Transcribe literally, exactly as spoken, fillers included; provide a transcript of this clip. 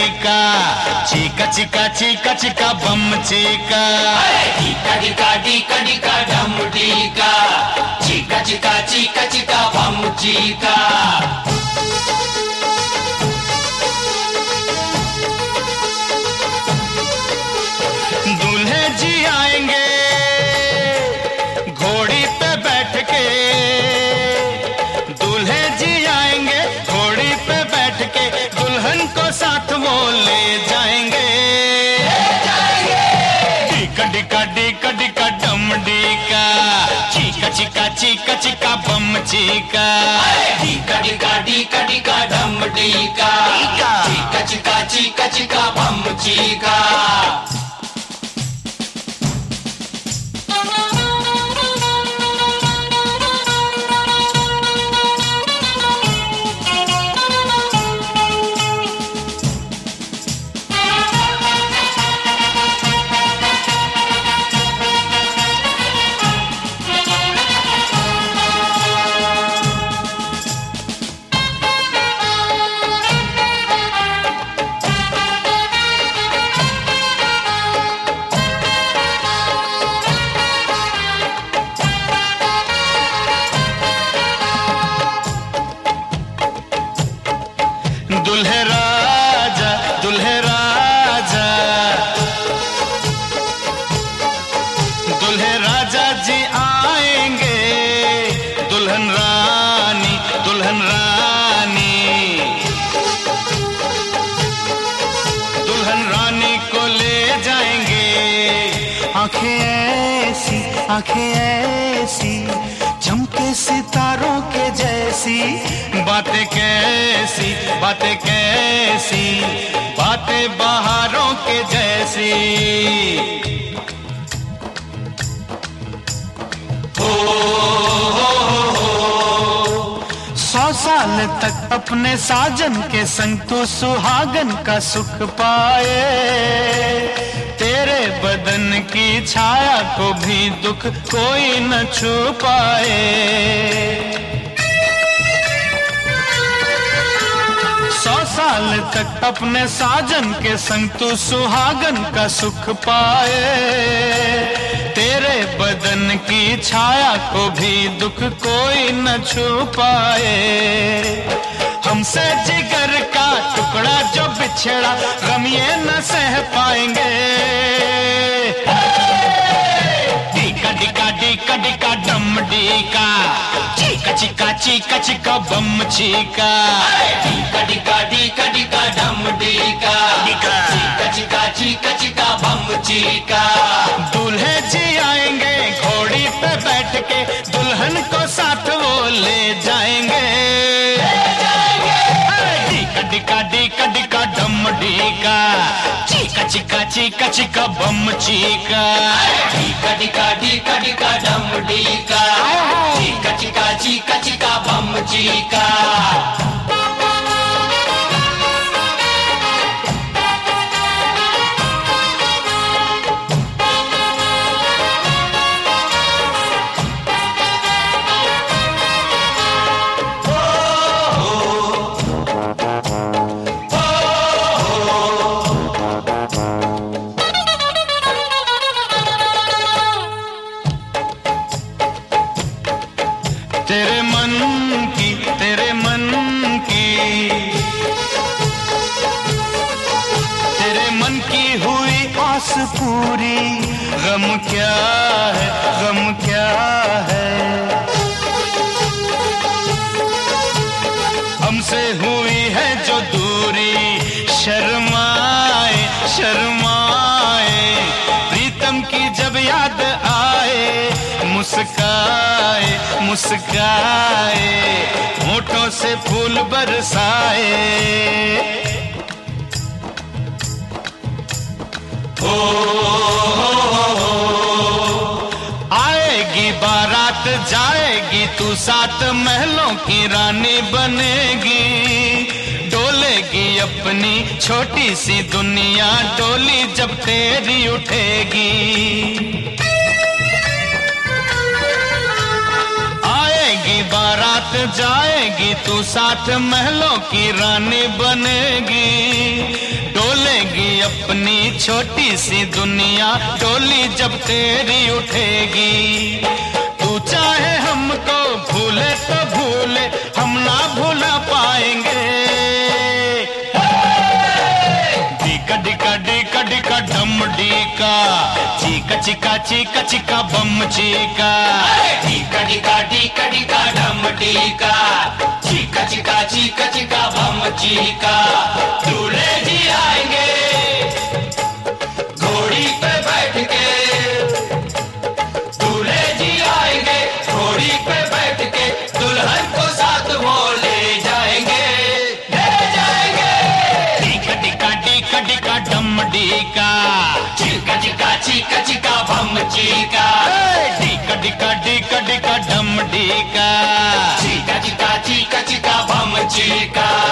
डीका, चीका चीका चीका चीका बम चीका। डीका डीका डीका डीका डम डीका, चीका चीका चीका चीका बम चीका। दूल्हे जी आएंगे घोड़ी पे बैठ के, दूल्हे जी आएंगे घोड़ी पे बैठ के, दुल्हन को साथ वो ले जाएंगे। डीका डीका डीका डीका डम डीका, चीका चीका चीका चीका बम चीका। डीका डीका डीका डीका डम डीका, चीका चीका चीका चीका बम चीका। दुल्हे राजा दुल्हे राजा, दुल्हे राजा जी आएंगे, दुल्हन रानी दुल्हन रानी, दुल्हन रानी को ले जाएंगे। आंखें ऐसी आंखें ऐसी चमके सितारों के जैसी, बातें कैसी बातें कैसी बातें बहारों के जैसी। हो, हो, हो, हो। सौ साल तक अपने साजन के संग तू सुहागन का सुख पाए, तेरे बदन की छाया को भी दुख कोई न छू पाए। सौ साल तक अपने साजन के संग तू सुहागन का सुख पाए, तेरे बदन की छाया को भी दुख कोई न छू पाए। हमसे जिगर का टुकड़ा जो बिछड़ा गम ये न सह पाएंगे। डीका डीका डीका डीका डम डीका, चीका चीका चीका चीका बम चीका। डीका डीका डीका डीका डम डीका, चीका चीका चीका चीका बम चीका। दूल्हे जी आएंगे घोड़ी पे बैठ के, दुल्हन को साथ वो ले जाएंगे। डीका डीका डीका डीका डम डीका, चीका चीका चीका चीका बम चीका। डीका डीका डीका डीका डम डीका, चीका चीका चीका चीका बम चीका। तेरे मन की तेरे मन की तेरे मन की हुई आस पूरी, गम क्या है गम क्या है। हमसे हुई है जो दूरी, शर्माए शर्माए प्रीतम की जब याद आए, मुस्काए मुस्काए होठों से फूल बरसाए। हो, हो, हो, आएगी बारात जाएगी तू सात महलों की रानी बनेगी, डोलेगी अपनी छोटी सी दुनिया, डोली जब तेरी उठेगी। बारात साथ जाएगी तू, साथ महलों की रानी बनेगी। डोलेगी अपनी छोटी सी दुनिया, डोली जब तेरी उठेगी। तू चाहे हमको भूले तो भूले, हम ना भूला पाएंगे। डीका डीका डीका डीका डम डीका, चीका चिका चीका चिका बम चीका। डीका डीका डीका डीका डम डीका, चीका चिका चीका चिका बम चीका। दूल्हे जी आएंगे घोड़ी पे बैठ के, दूल्हे जी आएंगे घोड़ी पे बैठ के, दुल्हन को साथ वो ले जाएंगे, ले जाएंगे। डीका डीका डीका डीका डम डीका, चीका चिका चीका चिका बम चीका। डीका डीका डीका डीका डम डीका, चीका चिका चीका चिका बम चीका।